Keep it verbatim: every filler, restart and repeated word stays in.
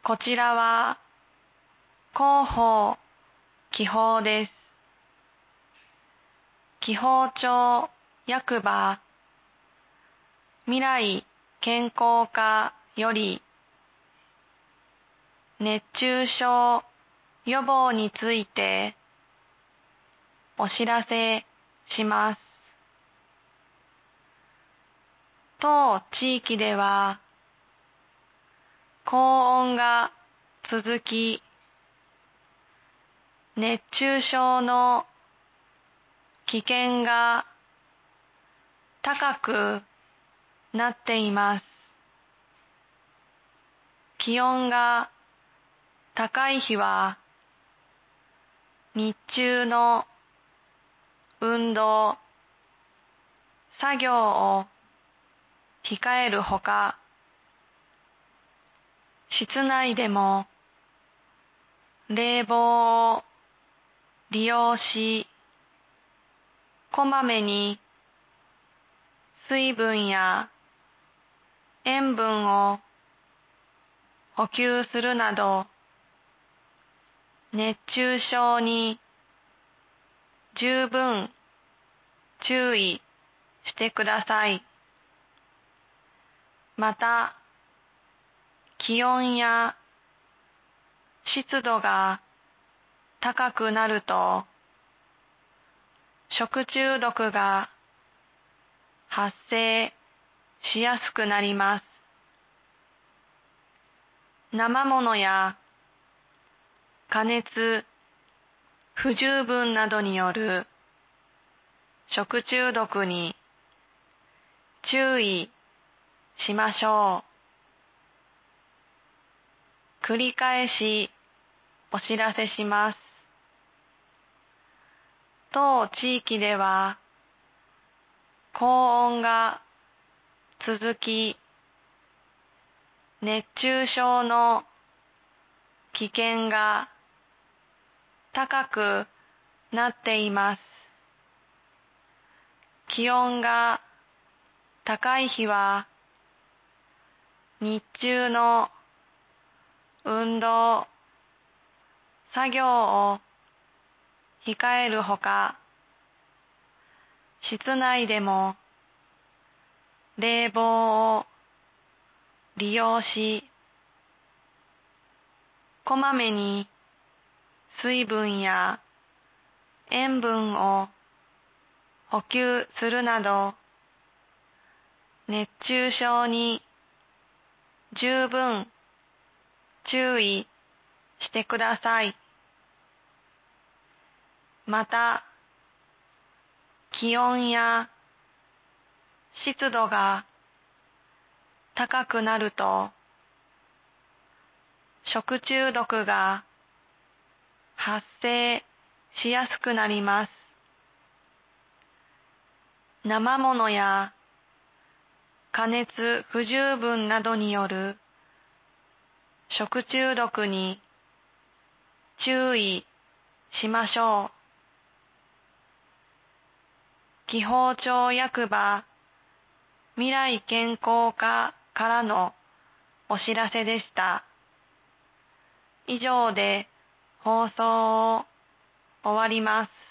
こちらは広報記法です。記法庁役場未来健康課より熱中症予防についてお知らせします。当地域では高温が続き、熱中症の危険が高くなっています。気温が高い日は日中の運動、作業を控えるほか、室内でも冷房を利用し、こまめに水分や塩分を補給するなど、熱中症に十分注意してください。また、気温や湿度が高くなると、食中毒が発生しやすくなります。生ものや加熱不十分などによる食中毒に注意しましょう。繰り返しお知らせします。当地域では高温が続き、熱中症の危険が高くなっています。気温が高い日は日中の運動、作業を控えるほか、室内でも冷房を利用し、こまめに水分や塩分を補給するなど、熱中症に十分注意してください。また、気温や湿度が高くなると、食中毒が発生しやすくなります。生ものや加熱不十分などによる食中毒に注意しましょう。記法庁役場未来健康課からのお知らせでした。以上で放送を終わります。